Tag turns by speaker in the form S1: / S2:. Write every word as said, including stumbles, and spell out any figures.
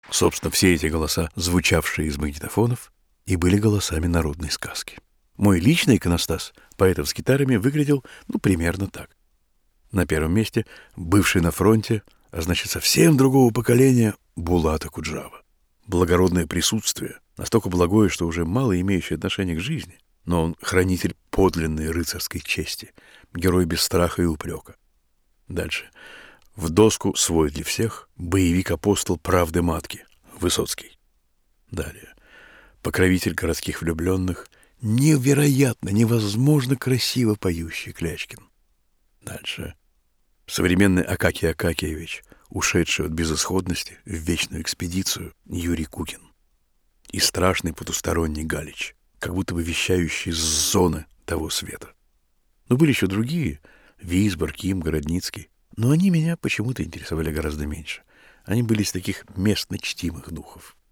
S1: Собственно, все эти голоса, звучавшие из магнитофонов, и были голосами народной сказки. Мой личный иконостас поэтов с гитарами выглядел, ну, примерно так. На первом месте бывший на фронте, а значит, совсем другого поколения, Булат Акуджава. Благородное присутствие, настолько благое, что уже мало имеющее отношение к жизни, но он хранитель подлинной рыцарской чести, герой без страха и упрека. Дальше. В доску свой для всех, боевик-апостол правды матки, Высоцкий. Далее. Покровитель городских влюбленных, невероятно, невозможно красиво поющий Клячкин. Дальше. Современный Акакий Акакиевич, ушедший от безысходности в вечную экспедицию, Юрий Кукин. И страшный потусторонний Галич, как будто бы вещающий с зоны того света. Но были еще другие, Висбор, Ким, Городницкий, но они меня почему-то интересовали гораздо меньше. Они были из таких местно чтимых духов.